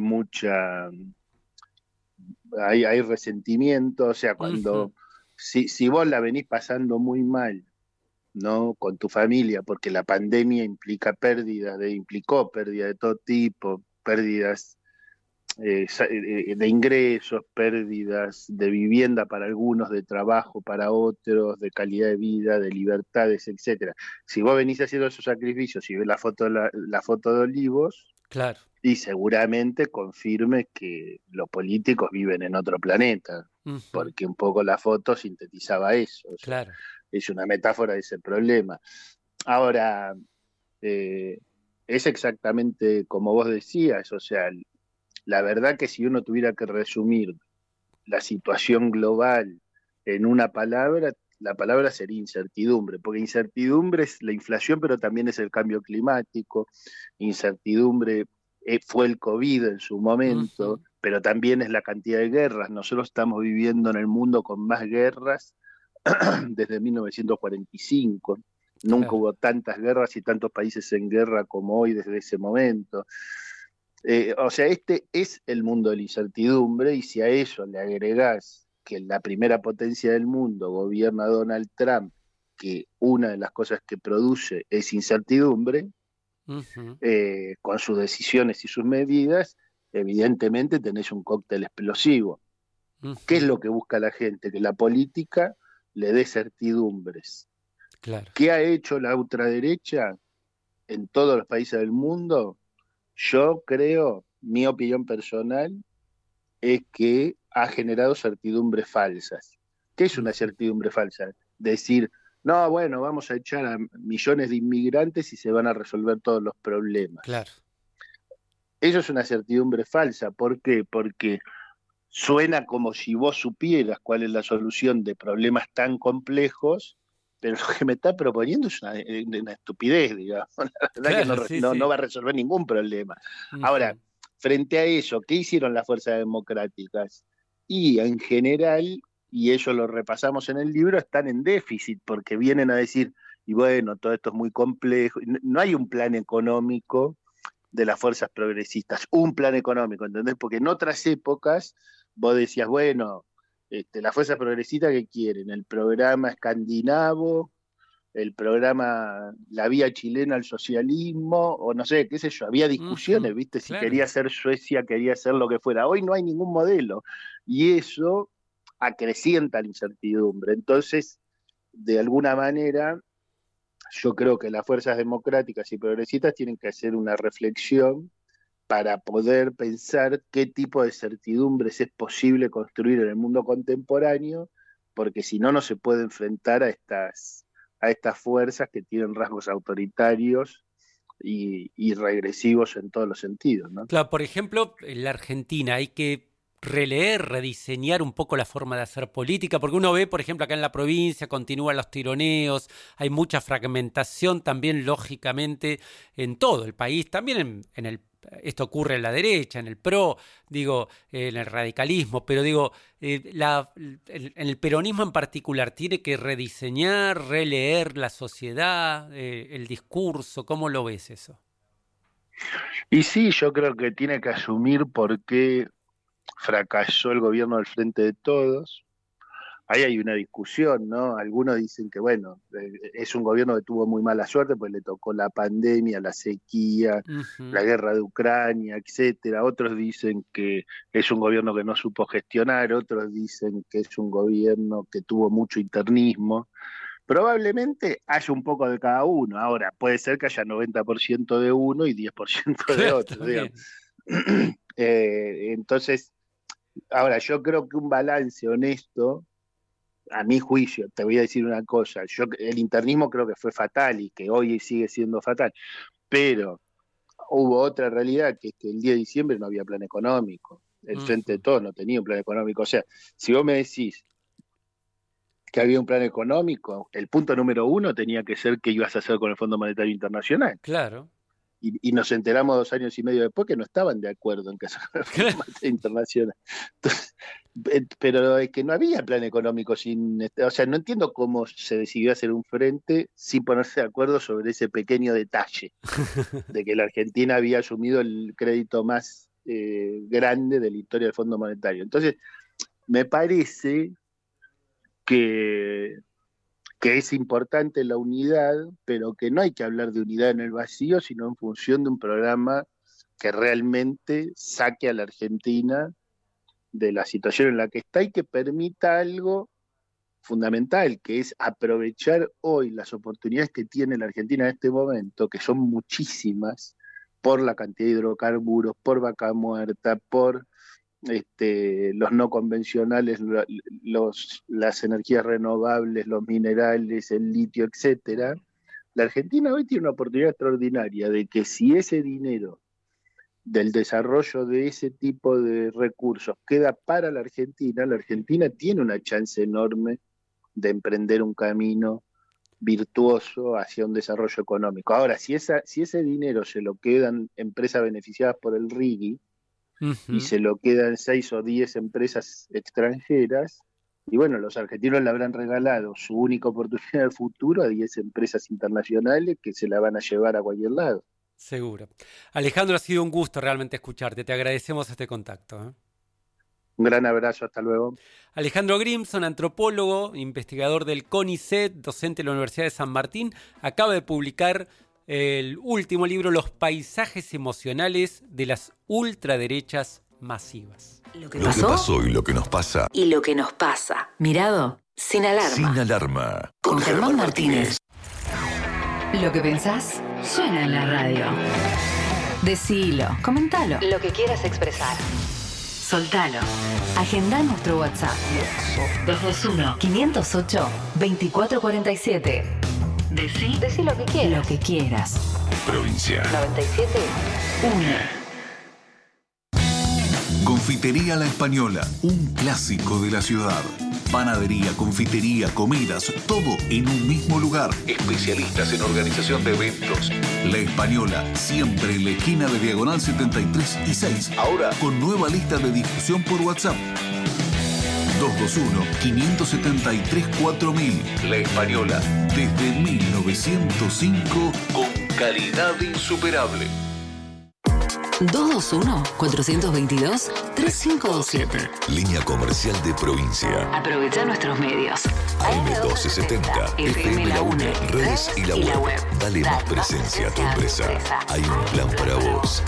hay resentimiento, o sea, cuando si vos la venís pasando muy mal, ¿no? Con tu familia, porque la pandemia implicó pérdida de todo tipo, pérdidas de ingresos, pérdidas de vivienda para algunos, de trabajo para otros, de calidad de vida, de libertades, etcétera. Si vos venís haciendo esos sacrificios y ves la foto de Olivos, claro, y seguramente confirme que los políticos viven en otro planeta, porque un poco la foto sintetizaba eso. O sea, claro. Es una metáfora de ese problema. Ahora, es exactamente como vos decías, o sea, la verdad que si uno tuviera que resumir la situación global en una palabra, la palabra sería incertidumbre, porque incertidumbre es la inflación, pero también es el cambio climático, incertidumbre fue el COVID en su momento, pero también es la cantidad de guerras. Nosotros estamos viviendo en el mundo con más guerras desde 1945, nunca hubo tantas guerras y tantos países en guerra como hoy desde ese momento. O sea, este es el mundo de la incertidumbre, y si a eso le agregás que la primera potencia del mundo gobierna Donald Trump, que una de las cosas que produce es incertidumbre, con sus decisiones y sus medidas, evidentemente tenés un cóctel explosivo. ¿Qué es lo que busca la gente? Que la política le dé certidumbres. Claro. ¿Qué ha hecho la ultraderecha en todos los países del mundo? Yo creo, mi opinión personal, es que ha generado certidumbres falsas. ¿Qué es una certidumbre falsa? Decir, no, bueno, vamos a echar a millones de inmigrantes y se van a resolver todos los problemas. Claro. Eso es una certidumbre falsa. ¿Por qué? Porque suena como si vos supieras cuál es la solución de problemas tan complejos, pero lo que me está proponiendo es una estupidez, digamos. La verdad, claro, que no va a resolver ningún problema. Ahora, frente a eso, ¿qué hicieron las fuerzas democráticas? Y en general, y ellos lo repasamos en el libro, están en déficit, porque vienen a decir, y bueno, todo esto es muy complejo. No hay un plan económico de las fuerzas progresistas, un plan económico, ¿entendés? Porque en otras épocas vos decías, bueno, las fuerzas progresistas, ¿qué quieren? El programa escandinavo, el programa, la vía chilena al socialismo, o no sé, qué sé yo, había discusiones, ¿viste? Si quería ser Suecia, quería ser lo que fuera. Hoy no hay ningún modelo, y eso acrecienta la incertidumbre. Entonces, de alguna manera, yo creo que las fuerzas democráticas y progresistas tienen que hacer una reflexión para poder pensar qué tipo de certidumbres es posible construir en el mundo contemporáneo, porque si no, no se puede enfrentar a estas fuerzas que tienen rasgos autoritarios y regresivos en todos los sentidos, ¿no? Claro, por ejemplo, en la Argentina hay que releer, rediseñar un poco la forma de hacer política, porque uno ve, por ejemplo, acá en la provincia continúan los tironeos, hay mucha fragmentación también, lógicamente, en todo el país, también esto ocurre en la derecha, en el PRO, digo, en el radicalismo, pero digo, en el peronismo en particular, ¿tiene que rediseñar, releer la sociedad, el discurso? ¿Cómo lo ves eso? Y sí, yo creo que tiene que asumir por qué fracasó el gobierno del Frente de Todos. Ahí hay una discusión, ¿no? Algunos dicen que, bueno, es un gobierno que tuvo muy mala suerte, pues le tocó la pandemia, la sequía, la guerra de Ucrania, etcétera. Otros dicen que es un gobierno que no supo gestionar, otros dicen que es un gobierno que tuvo mucho internismo. Probablemente haya un poco de cada uno. Ahora, puede ser que haya 90% de uno y 10% de otro, digamos. Entonces, ahora, yo creo que un balance honesto, a mi juicio, te voy a decir una cosa, el internismo creo que fue fatal y que hoy sigue siendo fatal, pero hubo otra realidad, que es que el 10 de diciembre no había plan económico, el Frente de Todos no tenía un plan económico. O sea, si vos me decís que había un plan económico, el punto número 1 tenía que ser qué ibas a hacer con el Fondo Monetario Internacional. Claro. Y nos enteramos 2 años y medio después que no estaban de acuerdo en que se fuera el Fondo Monetario Internacional. Entonces, pero es que no había plan económico o sea, no entiendo cómo se decidió hacer un frente sin ponerse de acuerdo sobre ese pequeño detalle de que la Argentina había asumido el crédito más grande de la historia del Fondo Monetario. Entonces, me parece que es importante la unidad, pero que no hay que hablar de unidad en el vacío, sino en función de un programa que realmente saque a la Argentina de la situación en la que está y que permita algo fundamental, que es aprovechar hoy las oportunidades que tiene la Argentina en este momento, que son muchísimas, por la cantidad de hidrocarburos, por Vaca Muerta, por los no convencionales, las energías renovables, los minerales, el litio, etcétera. La Argentina hoy tiene una oportunidad extraordinaria de que si ese dinero del desarrollo de ese tipo de recursos queda para la Argentina tiene una chance enorme de emprender un camino virtuoso hacia un desarrollo económico. Ahora, si ese dinero se lo quedan empresas beneficiadas por el RIGI, y se lo quedan 6 o 10 empresas extranjeras, y bueno, los argentinos le habrán regalado su única oportunidad de futuro a 10 empresas internacionales que se la van a llevar a cualquier lado. Seguro. Alejandro, ha sido un gusto realmente escucharte. Te agradecemos este contacto. Un gran abrazo, hasta luego. Alejandro Grimson, antropólogo, investigador del CONICET, docente de la Universidad de San Martín, acaba de publicar el último libro, Los paisajes emocionales de las ultraderechas masivas. Lo que Lo que pasó y lo que nos pasa. y lo que nos pasa. Mirado sin alarma. Sin alarma. Con Germán Martínez. Lo que pensás suena en la radio. Decilo, comentalo. Lo que quieras expresar. Soltalo. Agendá nuestro WhatsApp. 221-508-2447. Decí lo que quieras. Lo que quieras. Provincia. 97.1. Confitería La Española, un clásico de la ciudad. Panadería, confitería, comidas, todo en un mismo lugar. Especialistas en organización de eventos. La Española, siempre en la esquina de Diagonal 73 y 6. Ahora con nueva lista de difusión por WhatsApp. 221-573-4000. La Española. Desde 1905 Con calidad insuperable. 221-422-3527. Línea comercial de provincia. Aprovecha nuestros medios. AM1270, FM La UNE, redes y la web. Dale más presencia a tu empresa. Hay un plan para vos.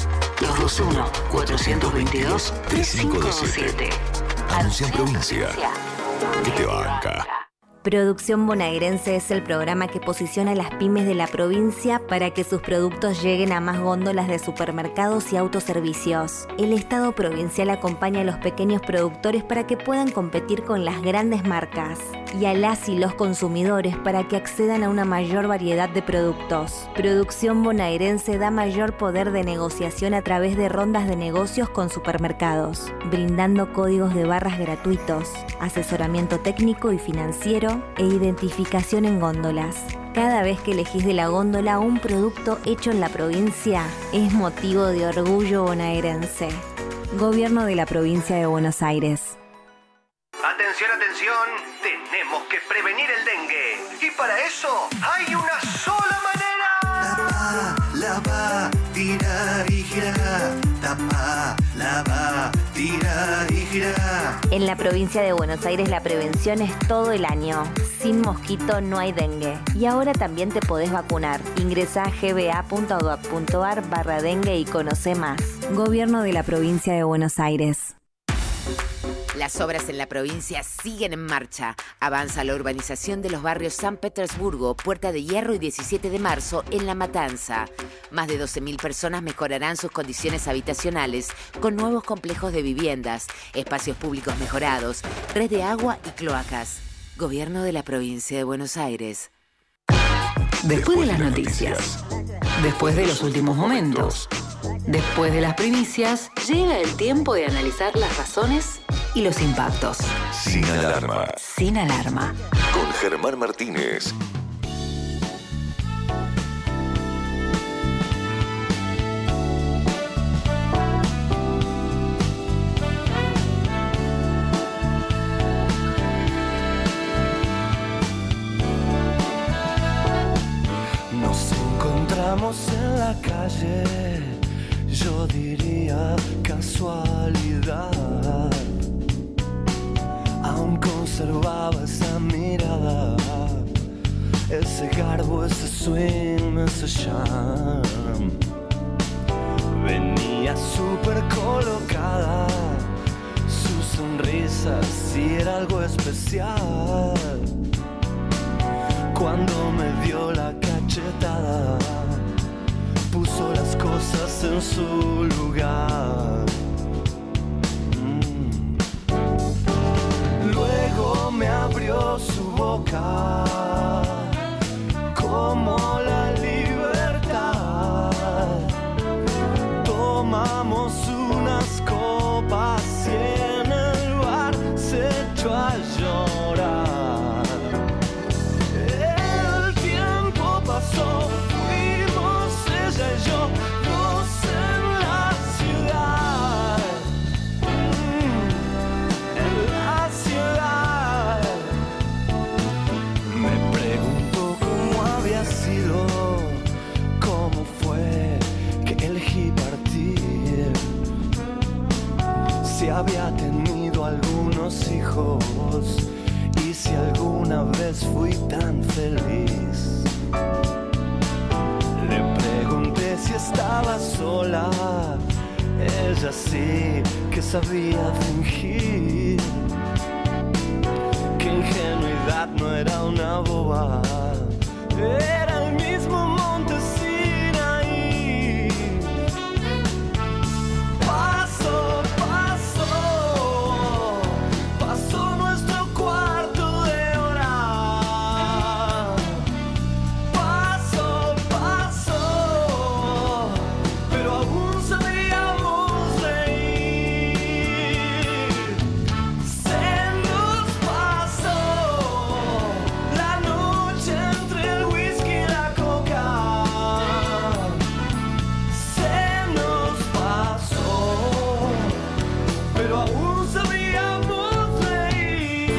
221-422-3527. Anuncia en provincia. ¿Qué te banca? Producción Bonaerense es el programa que posiciona a las pymes de la provincia para que sus productos lleguen a más góndolas de supermercados y autoservicios. El Estado provincial acompaña a los pequeños productores para que puedan competir con las grandes marcas y a las y los consumidores para que accedan a una mayor variedad de productos. Producción Bonaerense da mayor poder de negociación a través de rondas de negocios con supermercados, brindando códigos de barras gratuitos, asesoramiento técnico y financiero e identificación en góndolas. Cada vez que elegís de la góndola un producto hecho en la provincia, es motivo de orgullo bonaerense. Gobierno de la Provincia de Buenos Aires. Atención, atención, tenemos que prevenir el dengue. Y para eso hay una sola manera. Lava, tira y gira. Tapa, lava, tira y gira. En la provincia de Buenos Aires la prevención es todo el año. Sin mosquito no hay dengue. Y ahora también te podés vacunar. Ingresá a gba.gov.ar/dengue y conocé más. Gobierno de la Provincia de Buenos Aires. Las obras en la provincia siguen en marcha. Avanza la urbanización de los barrios San Petersburgo, Puerta de Hierro y 17 de marzo en La Matanza. Más de 12.000 personas mejorarán sus condiciones habitacionales con nuevos complejos de viviendas, espacios públicos mejorados, red de agua y cloacas. Gobierno de la Provincia de Buenos Aires. Después de las noticias. Después de los últimos momentos. Después de las primicias, llega el tiempo de analizar las razones y los impactos. Sin alarma. Sin alarma. Con Germán Martínez. Nos encontramos en la calle, yo diría casualidad. Aún conservaba esa mirada, ese garbo, ese swing, ese charm. Venía súper colocada, su sonrisa sí era algo especial. Cuando me dio la cachetada, puso las cosas en su lugar. Luego me abrió su boca como la libertad. Tomamos unas copas y en el bar se echó a llorar. El tiempo pasó, fuimos ella y yo, dos en la ciudad. En la ciudad. Me preguntó cómo había sido, cómo fue que elegí partir. Si había tenido algunos hijos y si alguna vez fui tan feliz. Le pregunté si estaba sola, ella sí que sabía fingir. Qué ingenuidad, no era una boba, era el mismo monte Sinaí. Pasó, pasó, pasó nuestro cuarto de hora. Pasó, pasó, pero aún sabíamos reír. Se nos pasó la noche entre el whisky y la coca. Se nos pasó, pero aún sabíamos reír.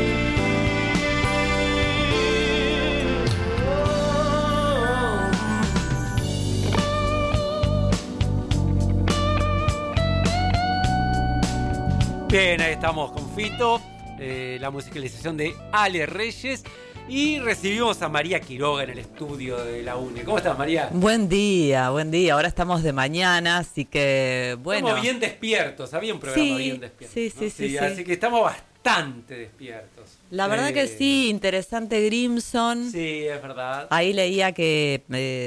Bien, ahí estamos con Fito, la musicalización de Ale Reyes. Y recibimos a María Quiroga en el estudio de la UNE. ¿Cómo estás, María? Buen día. Ahora estamos de mañana, así que bueno. Estamos bien despiertos, había un programa bien despierto. Sí. Así que estamos bastante despiertos. La verdad que sí, interesante Grimson. Sí, es verdad. Ahí leía que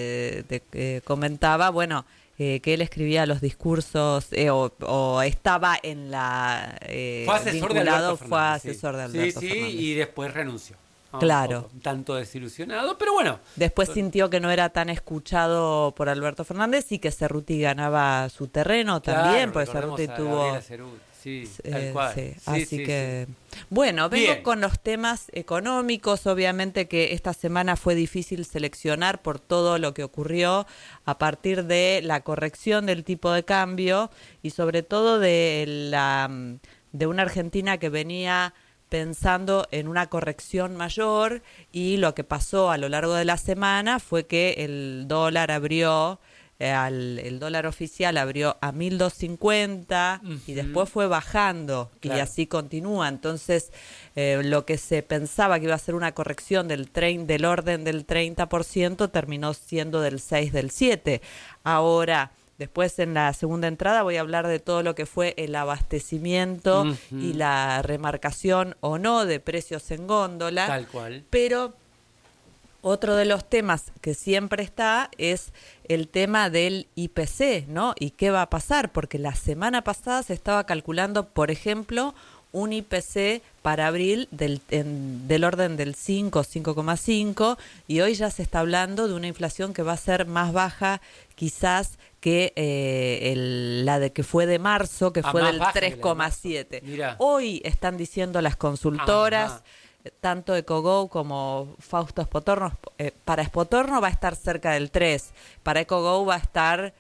comentaba, bueno, que él escribía los discursos o estaba en la fue asesor vinculado, de Alberto Fernández. Fue asesor de Alberto Fernández. Y después renunció. Claro. Un tanto desilusionado, pero bueno. Después sintió que no era tan escuchado por Alberto Fernández y que Cerruti ganaba su terreno también, porque Cerruti tuvo... Sí, tal cual. Sí. Así que, bueno, vengo Bien. con los temas económicos. Obviamente que esta semana fue difícil seleccionar por todo lo que ocurrió a partir de la corrección del tipo de cambio y sobre todo de una Argentina que venía pensando en una corrección mayor, y lo que pasó a lo largo de la semana fue que el dólar abrió, el dólar oficial abrió a 1.250 y después fue bajando, claro, y así continúa. Entonces, lo que se pensaba que iba a ser una corrección del orden del 30% terminó siendo del 6, del 7. Ahora, después en la segunda entrada voy a hablar de todo lo que fue el abastecimiento y la remarcación o no de precios en góndola. Tal cual. Pero otro de los temas que siempre está es el tema del IPC, ¿no? ¿Y qué va a pasar? Porque la semana pasada se estaba calculando, por ejemplo, un IPC para abril del orden del 5,5, y hoy ya se está hablando de una inflación que va a ser más baja quizás que la de que fue de marzo, que fue del 3,7. Hoy están diciendo las consultoras, tanto Ecogo como Fausto Spotorno, para Spotorno va a estar cerca del 3, para Ecogo va a estar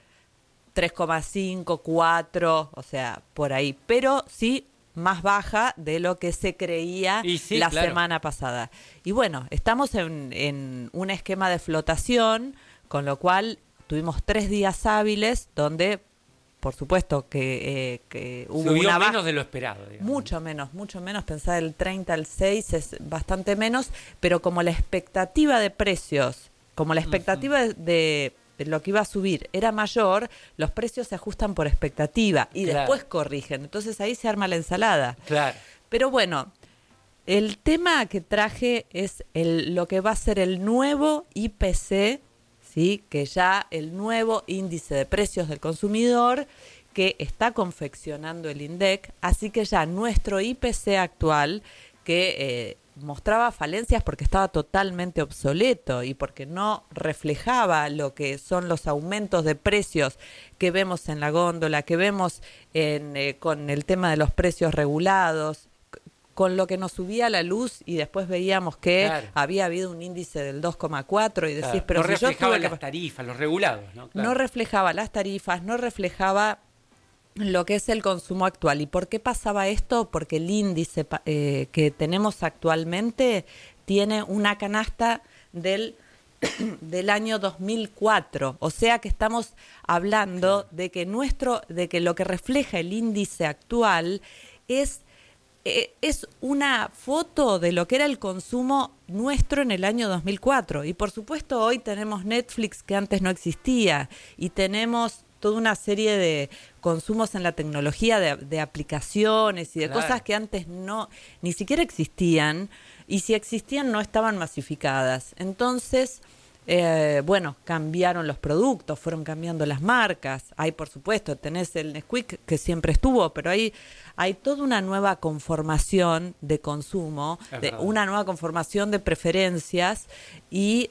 3,5, 4, o sea, por ahí, pero sí más baja de lo que se creía semana pasada. Y bueno, estamos en un esquema de flotación, con lo cual tuvimos 3 días hábiles donde, por supuesto, que hubo subió una menos de lo esperado, digamos. Mucho menos, pensar el 30 al 6 es bastante menos, pero como la expectativa de precios, como la expectativa de lo que iba a subir era mayor, los precios se ajustan por expectativa y después corrigen. Entonces ahí se arma la ensalada. Claro. Pero bueno, el tema que traje es lo que va a ser el nuevo IPC, ¿sí? Que ya el nuevo índice de precios del consumidor que está confeccionando el INDEC. Así que ya nuestro IPC actual, que mostraba falencias porque estaba totalmente obsoleto y porque no reflejaba lo que son los aumentos de precios que vemos en la góndola, que vemos con el tema de los precios regulados, con lo que nos subía la luz y después veíamos que había habido un índice del 2,4 y decís, pero no si reflejaba las tarifas, los regulados, ¿no? No reflejaba las tarifas, no reflejaba lo que es el consumo actual. ¿Y por qué pasaba esto? Porque el índice que tenemos actualmente tiene una canasta del año 2004, o sea que estamos hablando de que lo que refleja el índice actual es es una foto de lo que era el consumo nuestro en el año 2004. Y por supuesto hoy tenemos Netflix, que antes no existía, y tenemos toda una serie de consumos en la tecnología, de aplicaciones y de cosas que antes no ni siquiera existían, y si existían no estaban masificadas. Entonces, bueno, cambiaron los productos, fueron cambiando las marcas. Hay, por supuesto, tenés el Nesquik, que siempre estuvo, pero hay toda una nueva conformación de consumo, una nueva conformación de preferencias y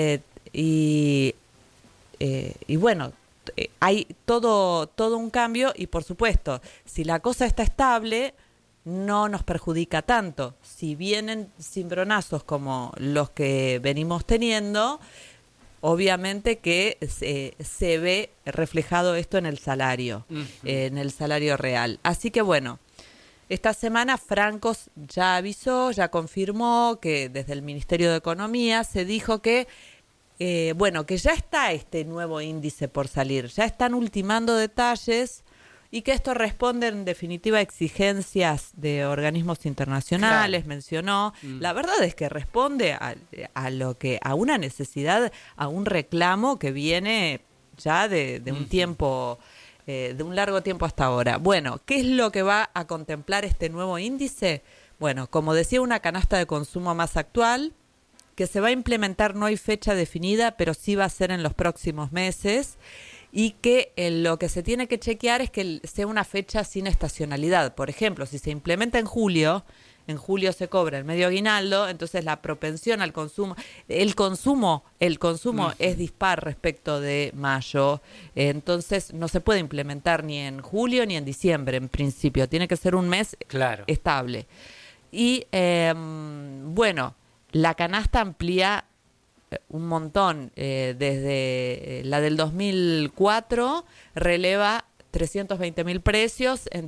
bueno, hay todo un cambio, y por supuesto, si la cosa está estable, no nos perjudica tanto. Si vienen cimbronazos como los que venimos teniendo, obviamente que se ve reflejado esto en el salario, en el salario real. Así que bueno, esta semana Francos ya avisó, ya confirmó que desde el Ministerio de Economía se dijo que bueno, que ya está este nuevo índice por salir, ya están ultimando detalles, y que esto responde en definitiva a exigencias de organismos internacionales, mencionó. La verdad es que responde a lo que, a una necesidad, a un reclamo que viene ya de un tiempo, de un largo tiempo hasta ahora. Bueno, ¿qué es lo que va a contemplar este nuevo índice? Bueno, como decía, una canasta de consumo más actual, que se va a implementar, no hay fecha definida, pero sí va a ser en los próximos meses, y que lo que se tiene que chequear es que sea una fecha sin estacionalidad. Por ejemplo, si se implementa en julio se cobra el medio aguinaldo, entonces la propensión al consumo, el consumo es dispar respecto de mayo, entonces no se puede implementar ni en julio ni en diciembre en principio, tiene que ser un mes estable. Y bueno, la canasta amplía un montón, desde la del 2004 releva 320.000 precios en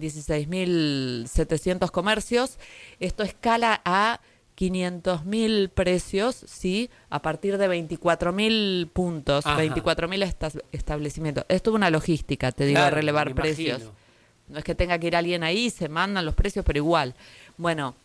16.700 comercios. Esto escala a 500.000 precios, ¿sí? A partir de 24.000 puntos, 24.000 establecimientos. Esto es una logística, te digo, relevar precios. No es que tenga que ir alguien ahí, se mandan los precios, pero igual. Bueno,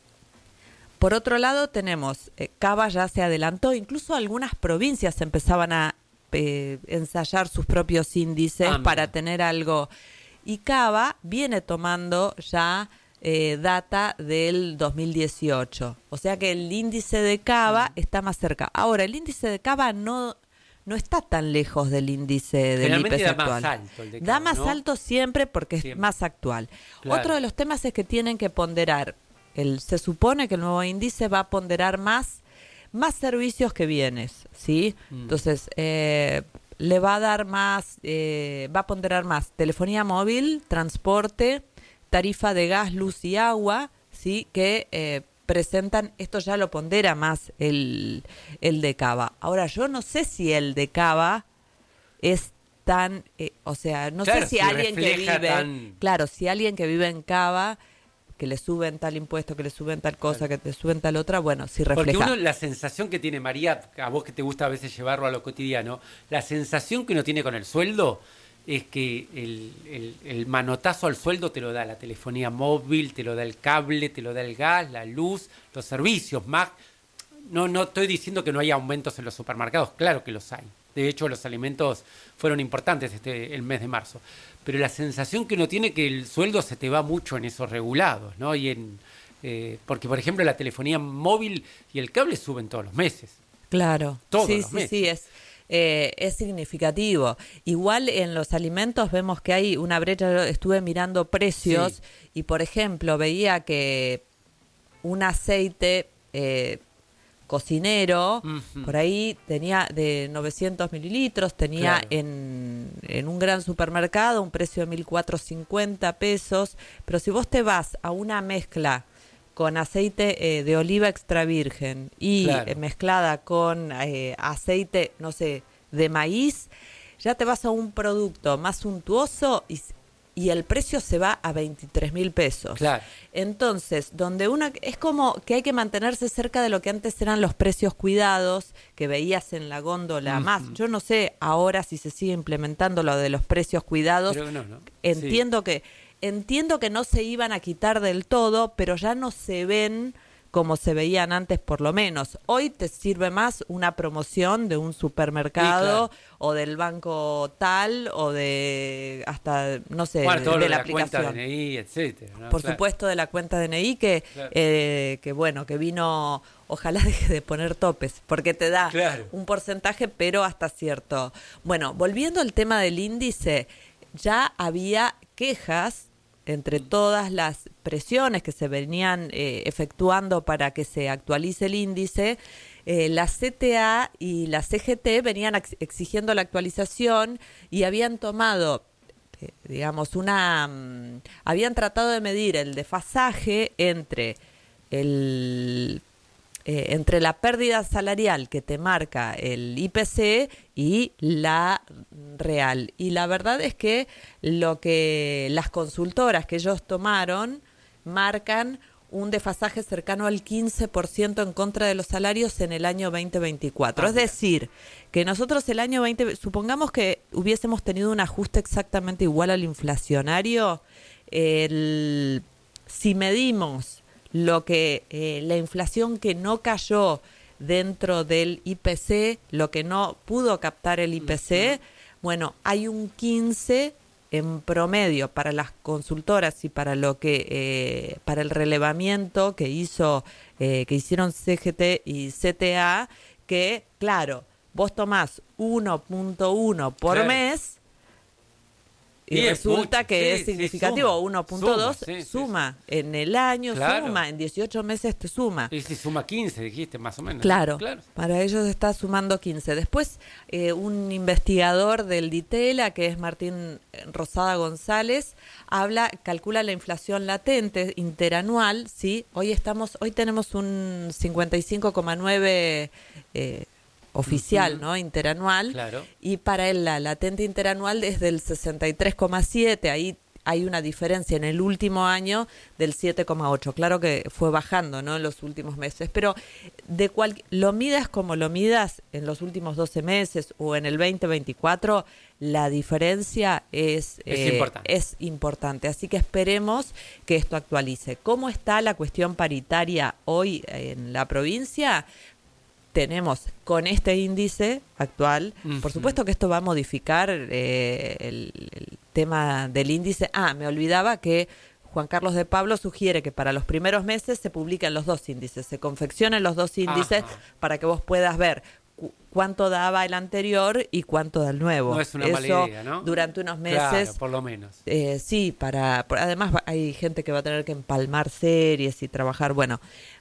por otro lado tenemos, Cava ya se adelantó, incluso algunas provincias empezaban a ensayar sus propios índices para tener algo. Y Cava viene tomando ya data del 2018. O sea que el índice de Cava está más cerca. Ahora, el índice de Cava no está tan lejos del índice del IPC actual. Da más alto el de Cava, da más alto siempre porque es más actual. Claro. Otro de los temas es que tienen que ponderar. Se supone que el nuevo índice va a ponderar más servicios que bienes, ¿sí? Entonces, le va a dar más, va a ponderar más telefonía móvil, transporte, tarifa de gas, luz y agua, ¿sí? Que presentan, esto ya lo pondera más el de Cava. Ahora, yo no sé si el de Cava es tan, o sea, no sé si alguien que vive, si alguien que vive en Cava, que le suben tal impuesto, que le suben tal cosa, que te suben tal otra, bueno, sí refleja. Porque la sensación que tiene, María, a vos que te gusta a veces llevarlo a lo cotidiano, la sensación que uno tiene con el sueldo es que el manotazo al sueldo te lo da la telefonía móvil, te lo da el cable, te lo da el gas, la luz, los servicios, más. No estoy diciendo que no haya aumentos en los supermercados, claro que los hay. De hecho, los alimentos fueron importantes el mes de marzo. Pero la sensación que uno tiene que el sueldo se te va mucho en esos regulados, ¿no? Y porque, por ejemplo, la telefonía móvil y el cable suben todos los meses. Claro. Todos los meses. Sí, es significativo. Igual en los alimentos vemos que hay una brecha. Yo estuve mirando precios y, por ejemplo, veía que un aceite cocinero, por ahí tenía de 900 mililitros, tenía en un gran supermercado un precio de 1.450 pesos, pero si vos te vas a una mezcla con aceite de oliva extra virgen y mezclada con aceite, no sé, de maíz, ya te vas a un producto más suntuoso y el precio se va a 23.000 pesos. Claro. Entonces, donde es como que hay que mantenerse cerca de lo que antes eran los precios cuidados que veías en la góndola. Más, yo no sé ahora si se sigue implementando lo de los precios cuidados. No. Entiendo que entiendo que no se iban a quitar del todo, pero ya no se ven como se veían antes por lo menos. Hoy te sirve más una promoción de un supermercado o del banco tal o de hasta, no sé, todo de la aplicación. cuenta DNI, etcétera, ¿no? Por supuesto, de la cuenta DNI que bueno, que vino, ojalá deje de poner topes, porque te da un porcentaje, pero hasta cierto. Bueno, volviendo al tema del índice, ya había quejas entre todas las presiones que se venían efectuando para que se actualice el índice. La CTA y la CGT venían exigiendo la actualización y habían tomado, digamos, habían tratado de medir el desfasaje entre la pérdida salarial que te marca el IPC y la real. Y la verdad es que lo que las consultoras que ellos tomaron marcan un desfasaje cercano al 15% en contra de los salarios en el año 2024. Es decir, que nosotros el año 20, supongamos que hubiésemos tenido un ajuste exactamente igual al inflacionario, si medimos lo que la inflación que no cayó dentro del IPC, lo que no pudo captar el IPC, bueno, hay un 15 en promedio para las consultoras y para lo que para el relevamiento que hicieron CGT y CTA, que claro, vos tomás 1.1 por mes. Y resulta mucho, que es significativo, 1.2 suma en el año, suma en 18 meses te suma. Y si suma 15, dijiste, más o menos. Claro, para ellos está sumando 15. Después, un investigador del DITELA, que es Martín Rosada González, calcula la inflación latente interanual, ¿sí? Hoy tenemos un 55,9 oficial, ¿no? Interanual. Claro. Y para él la latente interanual es del 63,7. Ahí hay una diferencia en el último año del 7,8. Claro que fue bajando, ¿no? En los últimos meses. Pero lo midas como lo midas en los últimos 12 meses o en el 2024, la diferencia es importante. Así que esperemos que esto actualice. ¿Cómo está la cuestión paritaria hoy en la provincia? Tenemos con este índice actual, por supuesto que esto va a modificar el tema del índice. Me olvidaba que Juan Carlos de Pablo sugiere que para los primeros meses se publiquen los dos índices, se confeccionen los dos índices para que vos puedas ver cuánto daba el anterior y cuánto da el nuevo. No es una mala idea, ¿no? Durante unos meses. Claro, por lo menos. Sí, además hay gente que va a tener que empalmar series y trabajar, bueno.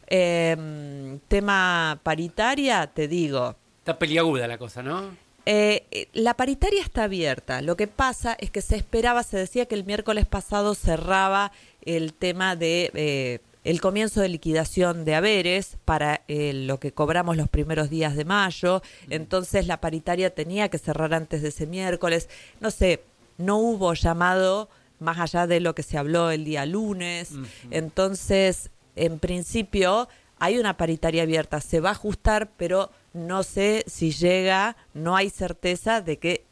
Tema paritaria, te digo. Está peliaguda la cosa, ¿no? La paritaria está abierta. Lo que pasa es que se decía que el miércoles pasado cerraba el tema de el comienzo de liquidación de haberes para lo que cobramos los primeros días de mayo. Entonces la paritaria tenía que cerrar antes de ese miércoles. No sé, no hubo llamado más allá de lo que se habló el día lunes. Entonces, en principio, hay una paritaria abierta, se va a ajustar, pero no sé si llega, no hay certeza de que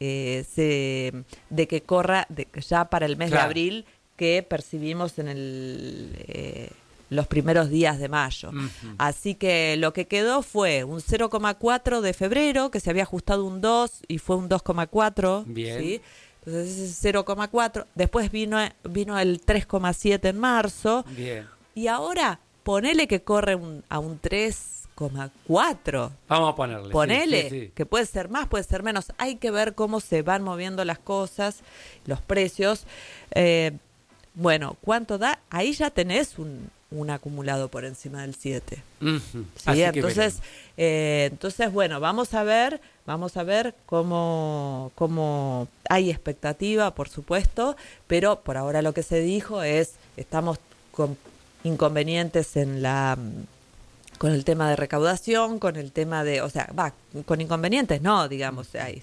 corra ya para el mes de abril, que percibimos en los primeros días de mayo. Así que lo que quedó fue un 0,4 de febrero, que se había ajustado un 2 y fue un 2,4. Bien. ¿Sí? Entonces ese 0,4. Después vino el 3,7 en marzo. Bien. Y ahora, ponele que corre a un 3,4. Vamos a ponerle. Ponele, sí. que puede ser más, puede ser menos. Hay que ver cómo se van moviendo las cosas, los precios. Bueno, ¿cuánto da? Ahí ya tenés un acumulado por encima del 7. ¿Sí? Entonces, bueno, vamos a ver cómo hay expectativa, por supuesto, pero por ahora lo que se dijo es, estamos con inconvenientes con el tema de recaudación, con el tema de, con inconvenientes no, digamos, ahí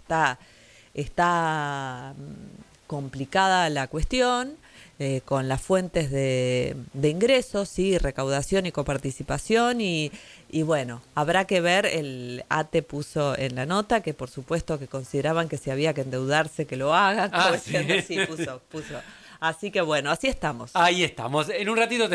está complicada la cuestión, con las fuentes de ingresos, sí, recaudación y coparticipación y bueno, habrá que ver, el ATE puso en la nota que por supuesto que consideraban que si había que endeudarse que lo hagan, sí, puso. Así que bueno, así estamos. Ahí estamos. En un ratito te